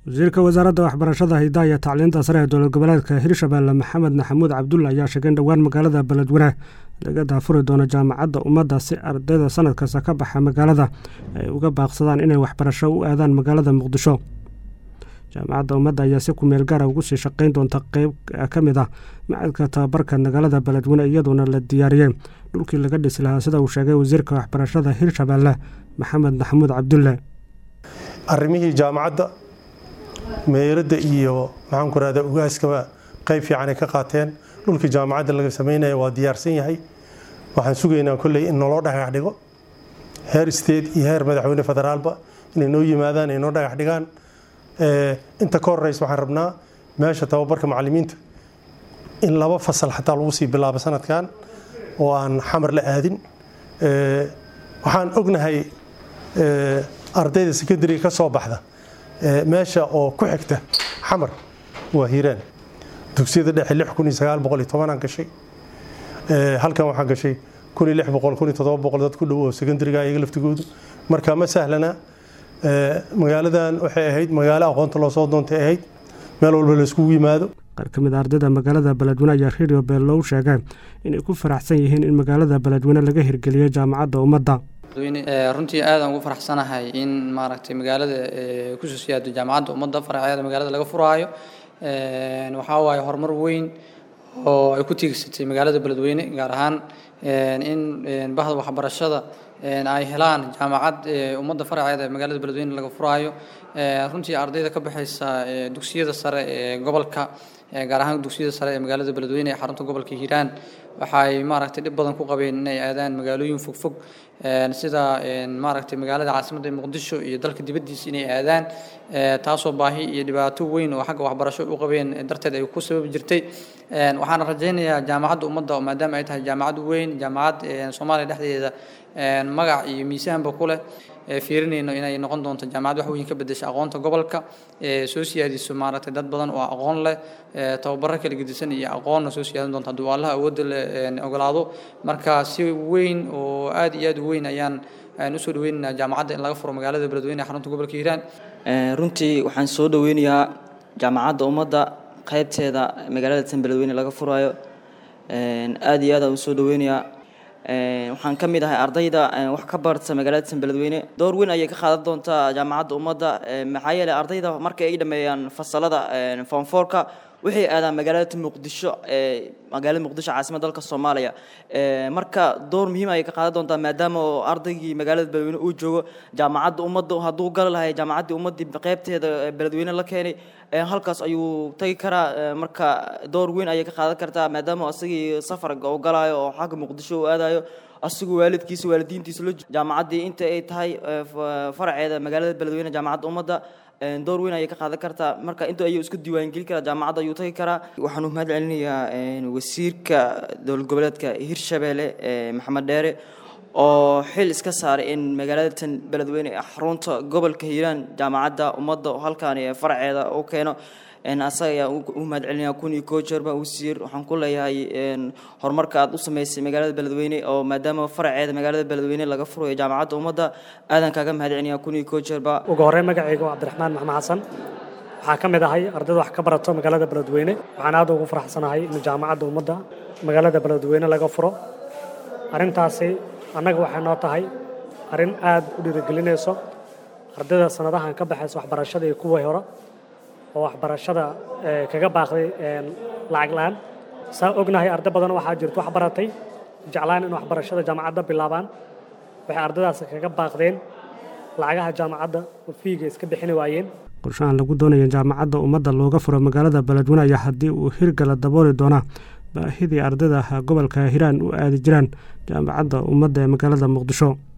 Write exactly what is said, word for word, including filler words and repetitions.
wasiirka wasaaradda waxbarashada hidaha iyo tacliinta sare ee dowlad goboleedka Hirshabelle Maxamed Maxamuud Cabdulle ayaa sheegay in dhawaan magaalada Beledweyne laga daafuri doono jaamacadda ummadda si ardayda sanad kasta ka baxa magaalada ay uga baaqsadaan inay waxbarasho u aadaan magaalada Muqdisho. jaamacadda ummadda ayaa si ku meel gaar ah ugu sii shaqayn doonta qayb ka mid ah macadka tababarka magaalada Beledweyne iyaduna la diyaariyay dhulkii laga dhisi lahaa sida uu sheegay wasiirka waxbarashada Hirshabelle Maxamed Maxamuud Cabdulle. arrimihii jaamacadda meerada iyo maxaan ku raada ugaaskaba qayb fiican ay ka qaateen dhulkii jaamacadda laga sameeyay waa diyaarsan yahay. waxaan sugaynaa kulay in nolol dhagax dhigo heer state iyo heer madaxweyne federaalba inay noo yimaadaan inay noo dhagax dhigaan. ee inta ka horreys waxaan rabnaa meesha tababarka macallimiinta in laba fasal xataa lagu sii bilaabo sanadkan oo aan xamar la aadin. ee waxaan ognahay ee ardayda secondary ka soo baxda meesha oo ku xigta xamar waa Hiiraan dugsiyada dhexe lix kun iyo sagaal boqol iyo toban aan gashay. ee halkan waxaan gashay kun iyo lix boqol kun iyo toddoba boqol dad ku dhow oo secondary-ga iyaga laftigoodu marka ma sahlana. ee magaaladan waxay ahayd magaalo aqoonta loo soo doontay ahayd meel walba la isku yimaado. qaar ka mid ah ardayda magaalada Beledweyne ayaa Radio Bellow sheegay inay ku faraxsan yihiin in magaalada Beledweyne laga hirgeliyo jaamacadda ummadda. runtii aad aan ugu faraxsanahay in maaragtay magaalada ku soo siyaado jaamacadda ummadda faraceeda magaalada laga furaayo. een waxa waaye horumar weyn oo ay ku tiigsatay magaalada Beledweyne gaar ahaan in bahda waxbarashada ay helaan jaamacad ummadda faraceeda magaalada Beledweyne laga furaayo. runtii ardayda ka baxaysa dugsiyada sare ee gobolka gaar ahaan dugsiyada sare ee magaalada Beledweyne ee xarunta gobolka Hiiraan waxay maaragtay dib badan ku qabeen inay aadaan magaalooyin fogfog sida maaragtay magaalada caasimadda Muqdisho iyo dalka dibadiisa inay aadaan taasoo baahi iyo dhibaato weyn oo xagga waxbarasho u qabeen darteed ay ku sabab jirtay. waxaan rajaynayaa jaamacadda ummadda maadaama ay tahay jaamacad weyn jaamacad Soomaaliya dhexdeeda magac iyo miisaanba ku leh fiirinayno inay noqon doonto jaamacad wax weyn ka bedesha aqoonta gobolka ee soo siyaadiso maaragtay dad badan oo aqoon leh tababarro kala gedisan iyo aqoon soo siyaadan doonta haddii Allah awood leh ogolaado. marka si weyn oo aad iyo aad u weyn ayaan aan u soo dhaweynaynaa jaamacadda in laga furo magaalada Beledweyne ee xarunta gobolka Hiiraan. runtii waxaan soo dhaweynayaa jaamacadda ummadda qaybteeda magaalada Beledweyne laga furayo aad iyo aad aan u soo dhaweynayaa. waxaan ka mid ahay ardayda wax ka barta magaalada Beledweyne door weyn ayay ka qaadan doontaa jaamacadda ummadda maxaa yeelay ardayda marka ay dhameeyaan fasalada form four-ka waxay aadaan magaalada Muqdisho ee magaalada Muqdisho caasimadda dalka Soomaaliya. marka door muhiim ah ay ka qaadan doontaa maadaama ardaygii magaalada Beledweyne uu joogo jaamacadda ummadda hadduu gal lahay jaamacadda ummadda qaybteeda Beledweyne la keenay halkaas ayuu tagi karaa. marka door weyn ayay ka qaadan kartaa maadaama asagii safar oo galayo oo xagga Muqdisho uu aadayo asigu waalidkiisa waalidiintiisa la jaamacaddii inta ay tahay faraceeda magaalada Beledweyne jaamacadda ummadda door weyn ayay ka qaadan kartaa. marka inta ayuu isku diiwaan gelin karaa jaamacadda ayuu tagi karaa. waxaan u mahad celinayaa wasiirka dowlad goboleedka Hirshabelle Maxamed Dheere oo xil iska saaray in magaalada Beledweyne xarunta gobolka Hiiraan jaamacadda ummadda halkaan ee faraceeda uu keeno. een asaga u mahad celinayaa kun iyo koow jeer baa wasiir waxaan ku leeyahay horumarka aad u sameysay magaalada Beledweyne oo maadaama faraceeda magaalada Beledweyne laga furayo jaamacadda ummadda aadan kaaga mahad celinayaa kun iyo koow jeer baa. ugu horreyn magacaygu Cabdiraxmaan Maxamed Xasan waxaan ka mid ahay ardayda wax ka barato magaalada Beledweyne. waxaan aad ugu faraxsanahay in jaamacadda ummadda magaalada Beledweyne laga furo. arrintaasi annaga waxay noo tahay arrin aad u dhiirigelinayso ardayda sanadahan ka baxaysa waxbarashada iyo kuwa hore oo waxbarashada kaga baaqday lacag la'aan. saa ognahay arday badan waxaa jirto wax baratay jeclaan in waxbarashada jaamacadda bilaabaan waxay ardaydaas kaga baaqdeen lacagaha jaamacadda fiiga iska bixin waayeen. qorshahan lagu doonayo jaamacadda ummadda looga furo magaalada Beledweyne ayaa haddii uu hirgala dabooli doona baahidii ardayda gobolka Hiiraan u aadi jiraan jaamacadda ummadda ee magaalada Muqdisho.